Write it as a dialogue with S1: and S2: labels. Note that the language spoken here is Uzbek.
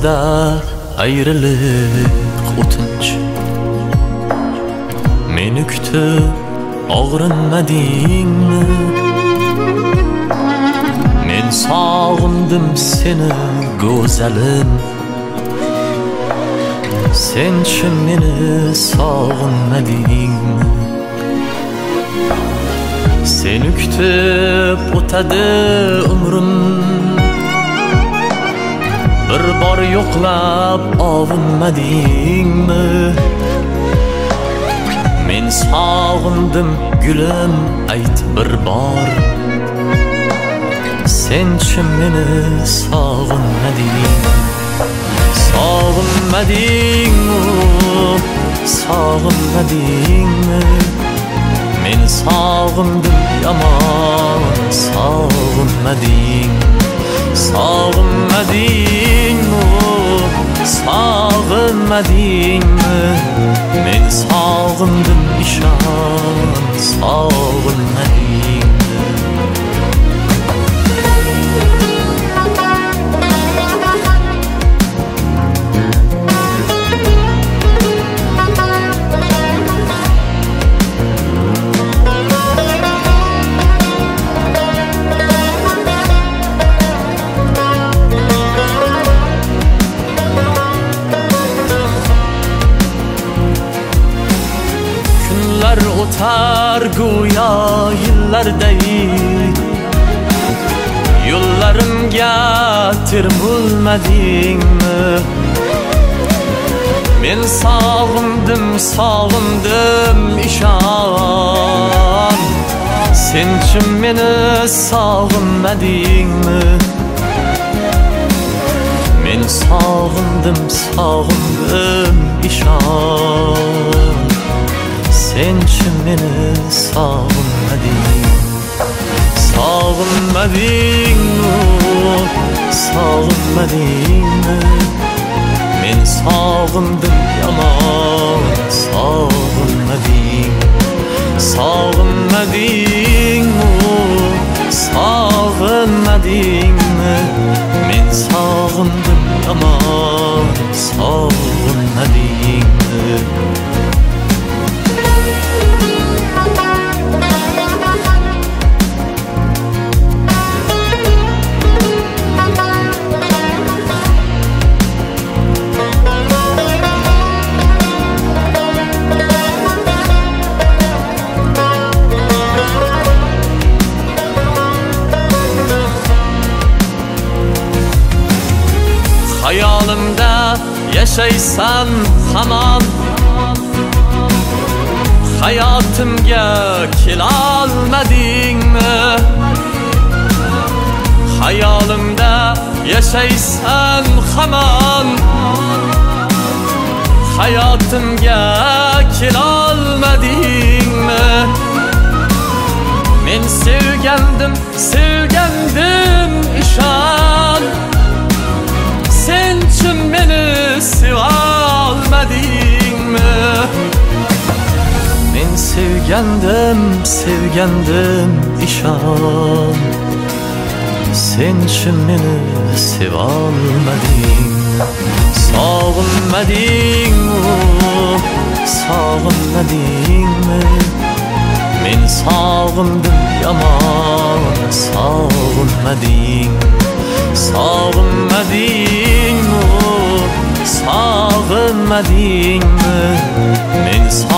S1: aramizda ayriliq o'tinch. Meni kutib og'rinmadingmi? Men sog'indim seni go'zalim. Senchi meni sog'inmadingmi? Seni kutib o'tadi umrim, bir bor yo'qlab ovunmadingmi? Men sog'indim gulim, ayt bir bor. Senchi meni sog'inmadingmi? Sog'inmadingmi? Sog'inmadingmi? Men sog'indim yomon, sog'inmading. Sog'inmadingmi? Sog'inmadingmi? Men sog'indim ishon, sog'inmadingmi? O'tar go'yo yillarday, yo'llarimga termulmadingmi? Men sog'indim, sog'indim ishon. Senchi meni sog'inmadingmi? Men sog'indim, sog'indim ishon. Senchi meni sog'inmading. Sog'inmadingmi? Sog'inmadingmi? Men sog'indim yomon, sog'inmading. Sog'inmadingmi? Sog'inmadingmi? Men sog'indim yomon, sog'inmadingmi? Hayolimda yashaysan hamon, hayotimga kelolmadingmi? Hayolimda yashaysan hamon, hayotimga kelolmadingmi? Men sevgandim, sevgandim ishon. Senchi meni sevolmadingmi? Men sevgandim, sevgandim ishon. Senchi meni sevolmading. Sog'inmadingmi? Sog'inmadingmi? Men sog'indim yomon, sog'inmading. Sog'inmadingmi? Sog'inmadingmi? Men